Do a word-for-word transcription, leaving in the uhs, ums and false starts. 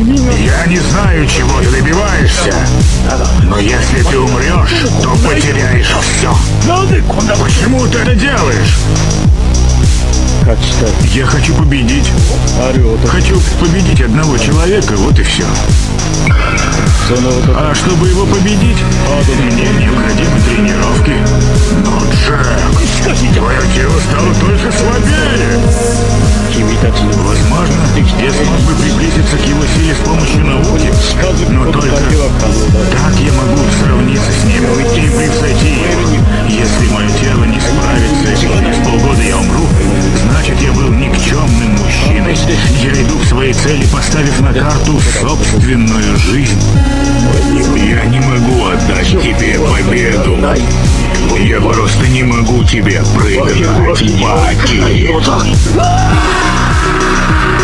Я не знаю, чего ты добиваешься, но если ты умрешь, то потеряешь все. Почему ты это делаешь? Я хочу победить. Хочу победить одного человека, вот и все. А чтобы его победить, мне необходимы тренировки. Но, Джек, твое тело стало только слабее. Возможно, я смог бы приблизиться к его силе с помощью науки, но только так я могу сравниться с ним и превзойти его. Если мое тело не справится, и через полгода я умру, значит, я был никчемным мужчиной. Я иду к своей цели, поставив на карту собственную жизнь. Я не могу отдать тебе победу. Я просто не могу тебе проиграть, Баки.